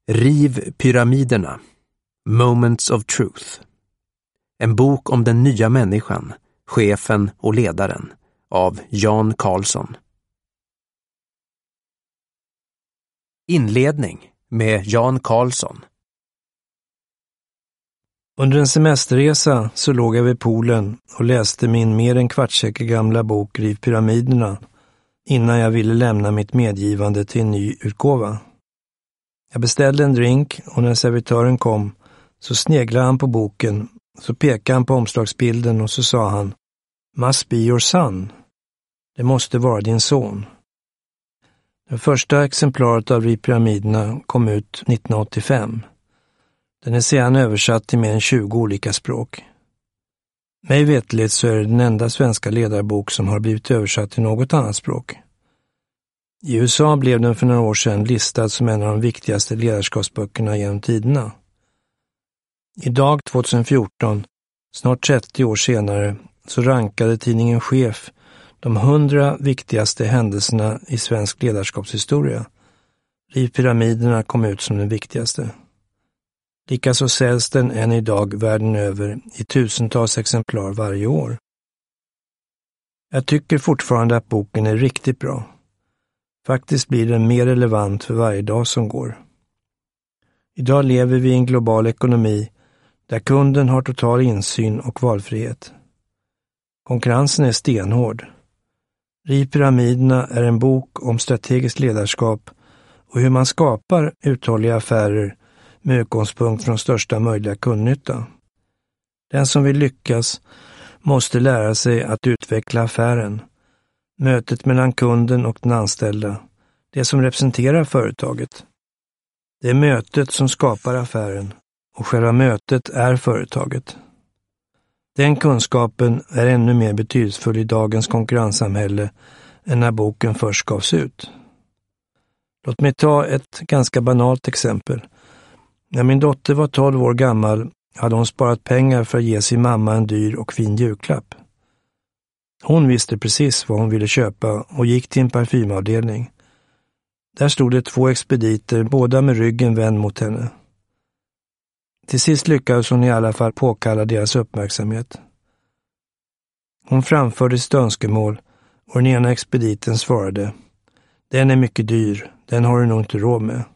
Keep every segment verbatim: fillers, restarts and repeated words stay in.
Riv pyramiderna. Moments of Truth. En bok om den nya människan, chefen och ledaren av Jan Carlzon. Inledning med Jan Carlzon. Under en semesterresa så låg jag vid poolen och läste min mer än kvartssekel gamla bok Riv pyramiderna innan jag ville lämna mitt medgivande till en ny utgåva. Jag beställde en drink och när servitören kom så sneglade han på boken, så pekade han på omslagsbilden och så sa han: "Must be your son." Det måste vara din son. Det första exemplaret av Riv pyramiderna kom ut nittonhundraåttiofem. Den är sedan översatt till mer än tjugo olika språk. Mig vetligt så är det den enda svenska ledarbok som har blivit översatt till något annat språk. I U S A blev den för några år sedan listad som en av de viktigaste ledarskapsböckerna genom tiderna. Idag, tjugohundrafjorton, snart trettio år senare, så rankade tidningen Chef de hundra viktigaste händelserna i svensk ledarskapshistoria. Riv pyramiderna kom ut som den viktigaste. Likaså säljs den än idag världen över i tusentals exemplar varje år. Jag tycker fortfarande att boken är riktigt bra. Faktiskt blir den mer relevant för varje dag som går. Idag lever vi i en global ekonomi där kunden har total insyn och valfrihet. Konkurrensen är stenhård. Riv pyramiderna är en bok om strategiskt ledarskap och hur man skapar uthålliga affärer med utgångspunkt från största möjliga kundnytta. Den som vill lyckas måste lära sig att utveckla affären. Mötet mellan kunden och den anställda, det som representerar företaget. Det är mötet som skapar affären och själva mötet är företaget. Den kunskapen är ännu mer betydelsefull i dagens konkurrenssamhälle än när boken först gavs ut. Låt mig ta ett ganska banalt exempel. När min dotter var tolv år gammal hade hon sparat pengar för att ge sin mamma en dyr och fin julklapp. Hon visste precis vad hon ville köpa och gick till en parfymavdelning. Där stod det två expediter, båda med ryggen vänd mot henne. Till sist lyckades hon i alla fall påkalla deras uppmärksamhet. Hon framförde sitt önskemål och den ena expediten svarade: "Den är mycket dyr, den har du nog inte råd med."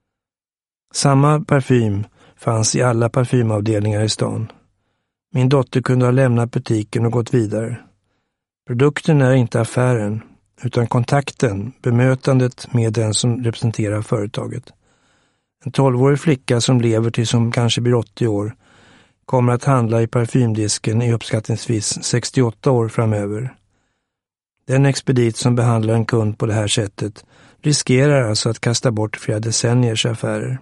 Samma parfym fanns i alla parfymavdelningar i stan. Min dotter kunde ha lämnat butiken och gått vidare. Produkten är inte affären, utan kontakten, bemötandet med den som representerar företaget. En tolvårig flicka som lever till som kanske blir åttio år kommer att handla i parfymdisken i uppskattningsvis sextioåtta år framöver. Den expedit som behandlar en kund på det här sättet riskerar alltså att kasta bort flera decenniers affärer.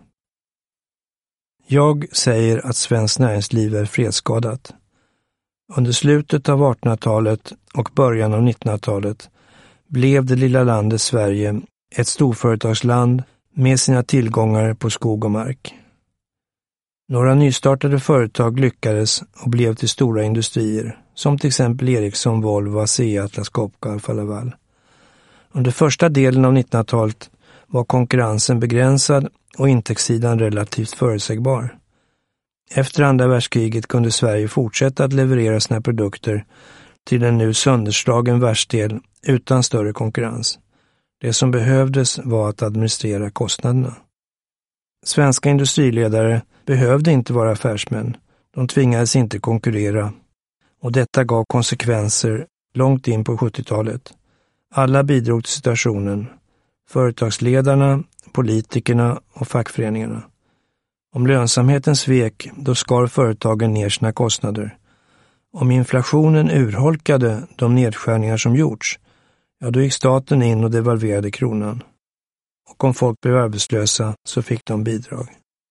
Jag säger att svenskt näringsliv är fredsskadat. Under slutet av artonhundratalet och början av nittonhundratalet blev det lilla landet Sverige ett storföretagsland med sina tillgångar på skog och mark. Några nystartade företag lyckades och blev till stora industrier, som till exempel Ericsson, Volvo, ASEA, Atlas Copco och Alfa Laval. Under första delen av nittonhundratalet var konkurrensen begränsad och intäktssidan relativt förutsägbar. Efter andra världskriget kunde Sverige fortsätta att leverera sina produkter till en nu sönderslagen världsdel utan större konkurrens. Det som behövdes var att administrera kostnaderna. Svenska industriledare behövde inte vara affärsmän. De tvingades inte konkurrera. Och detta gav konsekvenser långt in på sjuttiotalet. Alla bidrog till situationen. Företagsledarna, politikerna och fackföreningarna. Om lönsamheten svek, då skar företagen ner sina kostnader. Om inflationen urholkade de nedskärningar som gjorts, ja då gick staten in och devalverade kronan. Och om folk blev arbetslösa så fick de bidrag.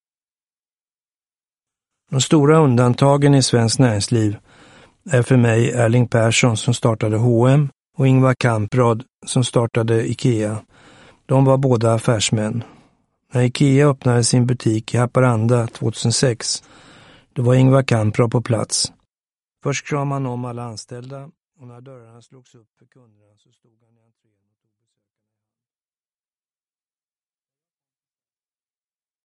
De stora undantagen i svensk näringsliv är för mig Erling Persson som startade H och M och Ingvar Kamprad som startade IKEA. De var båda affärsmän. När IKEA öppnade sin butik i Haparanda tjugohundrasex, då var Ingvar Kamprad på plats. Först kramade han om alla anställda och när dörrarna slogs upp för kunderna så stod han i entrén.